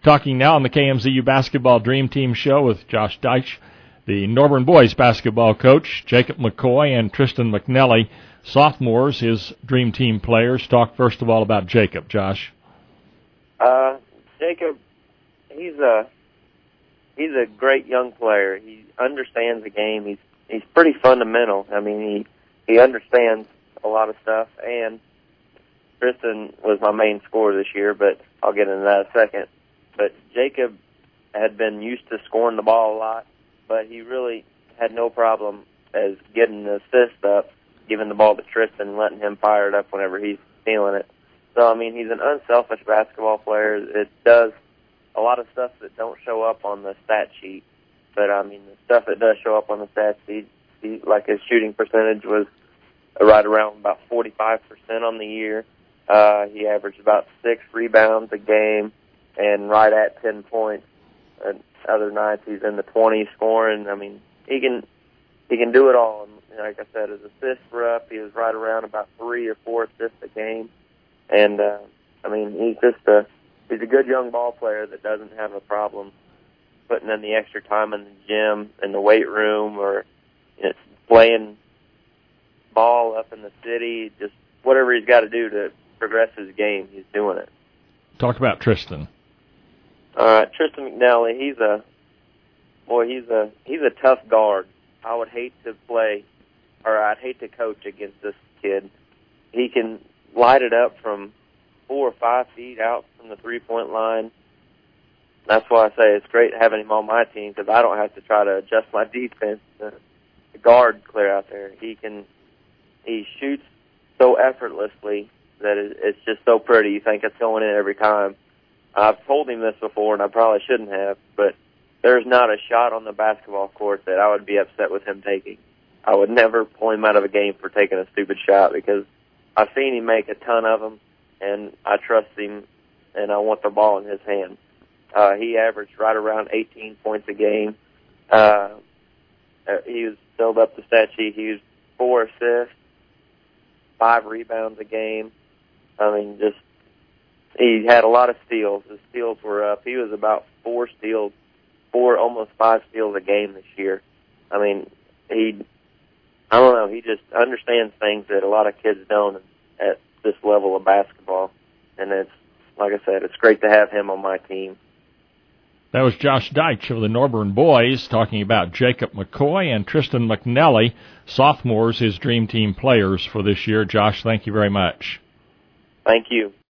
Talking now on the KMZU Basketball Dream Team Show with Josh Deitch, the Norburn boys basketball coach, Jacob McCoy and Tristan McNelly, sophomores, his Dream Team players. Talk first of all about Jacob, Josh. Jacob, he's a great young player. He understands the game. He's pretty fundamental. I mean, he understands a lot of stuff. And Tristan was my main scorer this year, but I'll get into that in a second. But Jacob had been used to scoring the ball a lot, but he really had no problem as getting the assist up, giving the ball to Tristan, and letting him fire it up whenever he's feeling it. So, I mean, he's an unselfish basketball player. It does a lot of stuff that don't show up on the stat sheet. But, I mean, the stuff that does show up on the stat sheet, like his shooting percentage was right around about 45% on the year. He averaged about 6 rebounds a game and right at 10 points. And other nights he's in the 20s scoring. I mean, he can do it all. And like I said, his assists were up. He was right around about 3 or 4 assists a game. And, I mean, he's a good young ball player that doesn't have a problem putting in the extra time in the gym, in the weight room, or playing ball up in the city. Just whatever he's got to do to progress his game, he's doing it. Talk about Tristan. All right, Tristan McNelly, he's a tough guard. I would hate to play, or I'd hate to coach against this kid. He can light it up from 4 or 5 feet out from the three-point line. That's why I say it's great having him on my team, because I don't have to try to adjust my defense to guard clear out there. He shoots so effortlessly that it's just so pretty. You think it's going in every time. I've told him this before, and I probably shouldn't have, but there's not a shot on the basketball court that I would be upset with him taking. I would never pull him out of a game for taking a stupid shot, because I've seen him make a ton of them, and I trust him, and I want the ball in his hand. He averaged right around 18 points a game. He was filled up the stat sheet. He was 4 assists, 5 rebounds a game. I mean, he had a lot of steals. His steals were up. He was about 4 steals, almost 5 steals a game this year. I mean, I don't know, he just understands things that a lot of kids don't at this level of basketball. And it's, like I said, it's great to have him on my team. That was Josh Deitch of the Norburn boys talking about Jacob McCoy and Tristan McNelly, sophomores, his Dream Team players for this year. Josh, thank you very much. Thank you.